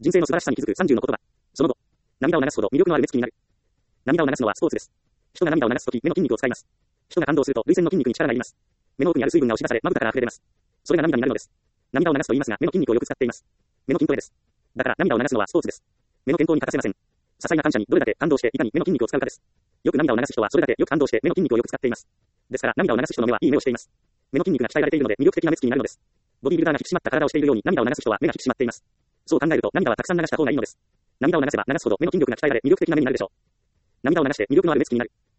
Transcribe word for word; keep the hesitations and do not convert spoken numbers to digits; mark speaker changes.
Speaker 1: 人生の素晴らしさに気づくさんじゅうの言葉。その後、涙を流すほど魅力のある目つきになる。涙を流すのはスポーツです。人が涙を流すとき、目の筋肉を使います。人が感動すると、涙腺の筋肉に力が入ります。目の奥にある水分が押し出され、まぶたから溢れ出ます。それが涙になるのです。涙を流すと言いますが、目の筋肉をよく使っています。目の筋トレです。だから、涙を流すのはスポーツです。目の健康に欠かせません。些細な感謝にどれだけ感動していかに目の筋肉を使うかです。よく涙を流す人はそれだけよく感動して目の筋肉をよく使っています。ですから、涙を流す人の目はいい目をしています。目の筋肉が鍛えられているので魅力的な目つきになるのです。ボディビルダーが引き締まった体をしているように涙を流す人は目が引き締まっています。そう考えると涙はたくさん流した方がいいのです。涙を流せば流すほど目の筋力が鍛えられ魅力的な目になるでしょう。涙を流して魅力のある目つきになる。